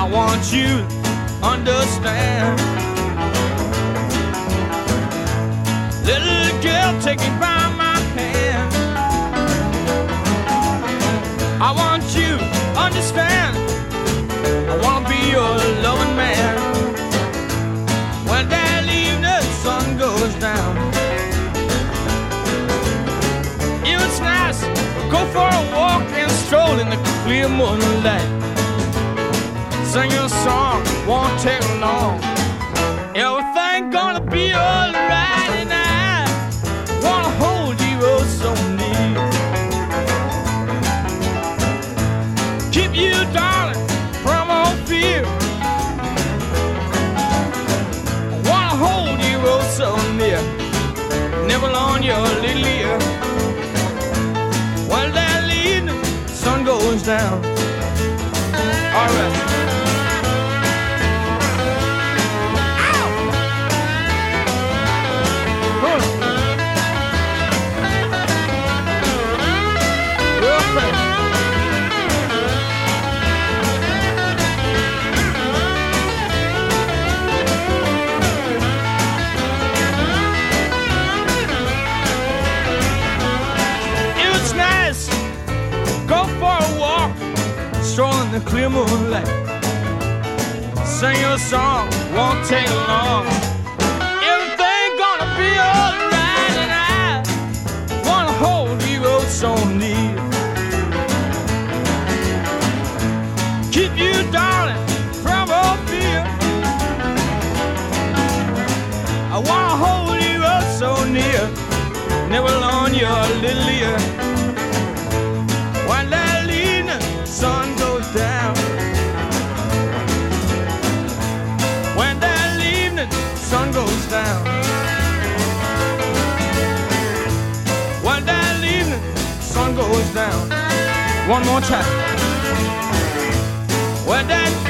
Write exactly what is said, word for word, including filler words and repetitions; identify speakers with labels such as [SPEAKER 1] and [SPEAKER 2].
[SPEAKER 1] I want you to understand. Little girl, take me by my hand. I want you to understand. I wanna be your loving man. When that evening sun goes down, it's nice, go for a walk and stroll in the clear moonlight. Sing your song, won't take long. Everything gonna be alright, and I wanna hold you oh so near. Keep you, darling, from all fear. I wanna hold you oh so near, nibble on your little ear. While that evening sun goes down. All right. Strolling the clear moonlight, sing your song, won't take long. Everything gonna be alright, and I wanna hold you oh so near. Keep you, darling, from all fear. I wanna hold you oh so near, nibble on your little ear. When that evening sun goes down, when that evening sun goes down, when that evening sun goes down. One more time. When that